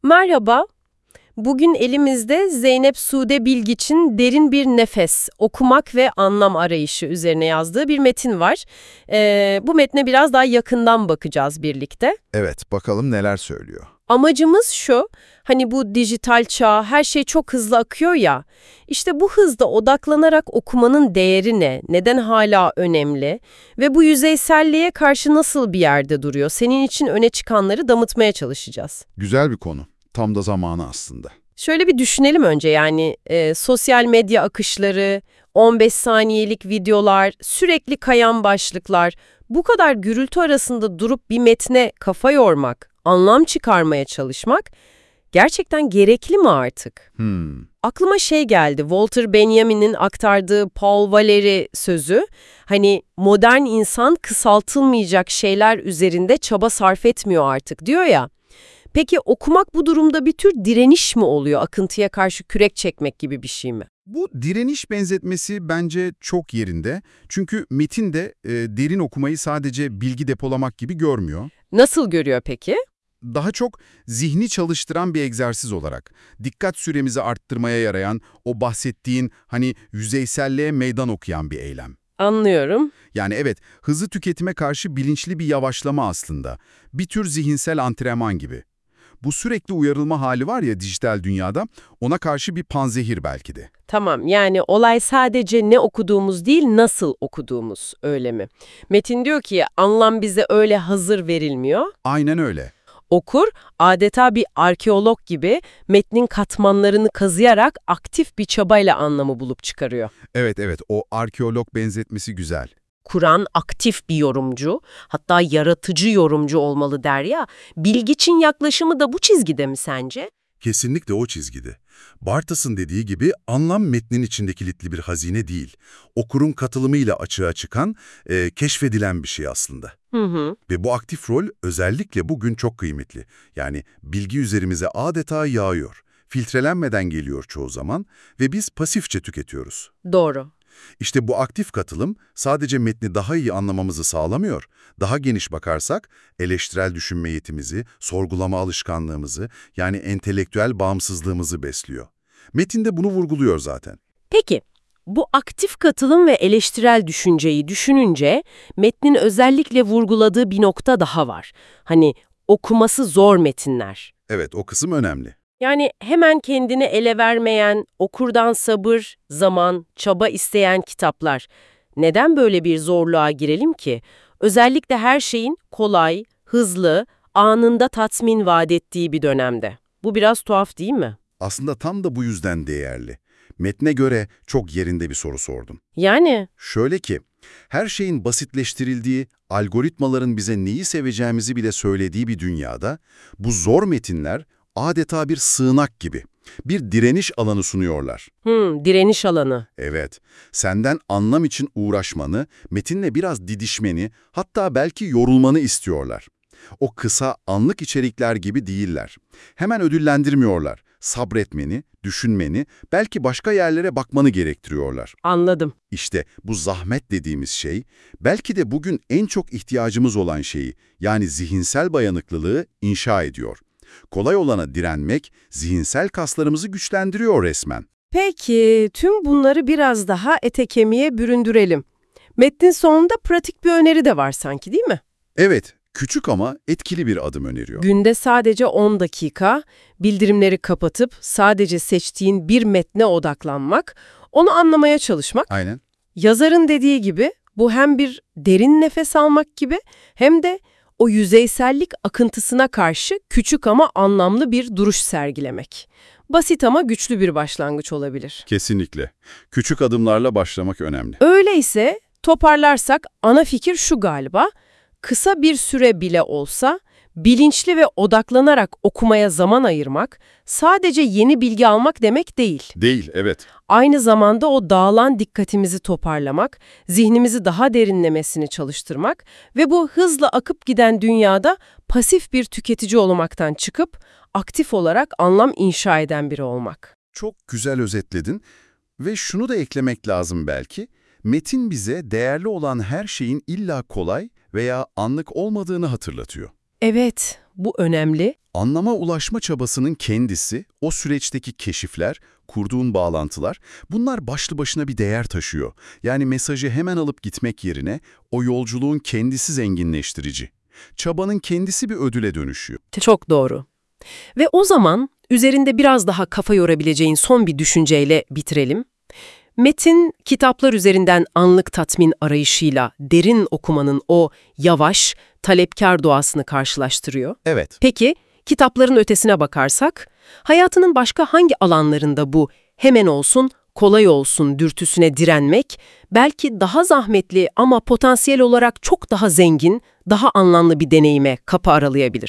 Merhaba, bugün elimizde Zeynep Sude Bilgiç'in Derin Bir Nefes, Okumak ve Anlam Arayışı üzerine yazdığı bir metin var. Bu metne biraz daha yakından bakacağız birlikte. Evet, bakalım neler söylüyor. Amacımız şu, hani bu dijital çağ, her şey çok hızlı akıyor ya, işte bu hızda odaklanarak okumanın değeri ne, neden hala önemli ve bu yüzeyselliğe karşı nasıl bir yerde duruyor, senin için öne çıkanları damıtmaya çalışacağız. Güzel bir konu. Tam da zamanı aslında. Şöyle bir düşünelim önce sosyal medya akışları, 15 saniyelik videolar, sürekli kayan başlıklar, bu kadar gürültü arasında durup bir metne kafa yormak, anlam çıkarmaya çalışmak gerçekten gerekli mi artık? Aklıma şey geldi, Walter Benjamin'in aktardığı Paul Valéry sözü, hani modern insan kısaltılmayacak şeyler üzerinde çaba sarf etmiyor artık diyor ya. Peki okumak bu durumda bir tür direniş mi oluyor? Akıntıya karşı kürek çekmek gibi bir şey mi? Bu direniş benzetmesi bence çok yerinde. Çünkü metin de derin okumayı sadece bilgi depolamak gibi görmüyor. Nasıl görüyor peki? Daha çok zihni çalıştıran bir egzersiz olarak, dikkat süremizi arttırmaya yarayan, o bahsettiğin yüzeyselliğe meydan okuyan bir eylem. Anlıyorum. Yani evet, hızlı tüketime karşı bilinçli bir yavaşlama aslında. Bir tür zihinsel antrenman gibi. Bu sürekli uyarılma hali var ya dijital dünyada, ona karşı bir panzehir belki de. Tamam, yani olay sadece ne okuduğumuz değil, nasıl okuduğumuz, öyle mi? Metin diyor ki anlam bize öyle hazır verilmiyor. Aynen öyle. Okur, adeta bir arkeolog gibi metnin katmanlarını kazıyarak aktif bir çabayla anlamı bulup çıkarıyor. Evet, o arkeolog benzetmesi güzel. Kur'an aktif bir yorumcu, hatta yaratıcı yorumcu olmalı der ya, Bilgiç'in yaklaşımı da bu çizgide mi sence? Kesinlikle o çizgide. Bartes'ın dediği gibi anlam metnin içinde kilitli bir hazine değil. Okurun katılımıyla açığa çıkan, keşfedilen bir şey aslında. Hı. Ve bu aktif rol özellikle bugün çok kıymetli. Yani bilgi üzerimize adeta yağıyor. Filtrelenmeden geliyor çoğu zaman ve biz pasifçe tüketiyoruz. Doğru. İşte bu aktif katılım sadece metni daha iyi anlamamızı sağlamıyor. Daha geniş bakarsak eleştirel düşünme yetimizi, sorgulama alışkanlığımızı yani entelektüel bağımsızlığımızı besliyor. Metin de bunu vurguluyor zaten. Peki, bu aktif katılım ve eleştirel düşünceyi düşününce metnin özellikle vurguladığı bir nokta daha var. Hani okuması zor metinler. Evet, o kısım önemli. Yani hemen kendini ele vermeyen, okurdan sabır, zaman, çaba isteyen kitaplar. Neden böyle bir zorluğa girelim ki? Özellikle her şeyin kolay, hızlı, anında tatmin vaat ettiği bir dönemde. Bu biraz tuhaf değil mi? Aslında tam da bu yüzden değerli. Metne göre çok yerinde bir soru sordum. Yani Şöyle ki, her şeyin basitleştirildiği, algoritmaların bize neyi seveceğimizi bile söylediği bir dünyada, bu zor metinler adeta bir sığınak gibi, bir direniş alanı sunuyorlar. direniş alanı. Evet, senden anlam için uğraşmanı, metinle biraz didişmeni, hatta belki yorulmanı istiyorlar. O kısa, anlık içerikler gibi değiller. Hemen ödüllendirmiyorlar. Sabretmeni, düşünmeni, belki başka yerlere bakmanı gerektiriyorlar. Anladım. İşte bu zahmet dediğimiz şey, belki de bugün en çok ihtiyacımız olan şeyi, yani zihinsel dayanıklılığı inşa ediyor. Kolay olana direnmek, zihinsel kaslarımızı güçlendiriyor resmen. Peki, tüm bunları biraz daha ete kemiğe büründürelim. Metnin sonunda pratik bir öneri de var sanki, değil mi? Evet, küçük ama etkili bir adım öneriyor. Günde sadece 10 dakika, bildirimleri kapatıp sadece seçtiğin bir metne odaklanmak, onu anlamaya çalışmak. Aynen. Yazarın dediği gibi bu hem bir derin nefes almak gibi hem de o yüzeysellik akıntısına karşı küçük ama anlamlı bir duruş sergilemek. Basit ama güçlü bir başlangıç olabilir. Kesinlikle. Küçük adımlarla başlamak önemli. Öyleyse toparlarsak ana fikir şu galiba, kısa bir süre bile olsa bilinçli ve odaklanarak okumaya zaman ayırmak sadece yeni bilgi almak demek değil. Değil, evet. Aynı zamanda o dağılan dikkatimizi toparlamak, zihnimizi daha derinlemesini çalıştırmak ve bu hızla akıp giden dünyada pasif bir tüketici olmaktan çıkıp aktif olarak anlam inşa eden biri olmak. Çok güzel özetledin ve şunu da eklemek lazım belki. Metin bize değerli olan her şeyin illa kolay veya anlık olmadığını hatırlatıyor. Evet, bu önemli. Anlama ulaşma çabasının kendisi, o süreçteki keşifler, kurduğun bağlantılar, bunlar başlı başına bir değer taşıyor. Yani mesajı hemen alıp gitmek yerine o yolculuğun kendisi zenginleştirici. Çabanın kendisi bir ödüle dönüşüyor. Çok doğru. Ve o zaman üzerinde biraz daha kafa yorabileceğin son bir düşünceyle bitirelim. Metin, kitaplar üzerinden anlık tatmin arayışıyla derin okumanın o yavaş, talepkar doğasını karşılaştırıyor. Evet. Peki, kitapların ötesine bakarsak, hayatının başka hangi alanlarında bu hemen olsun, kolay olsun dürtüsüne direnmek, belki daha zahmetli ama potansiyel olarak çok daha zengin, daha anlamlı bir deneyime kapı aralayabilir?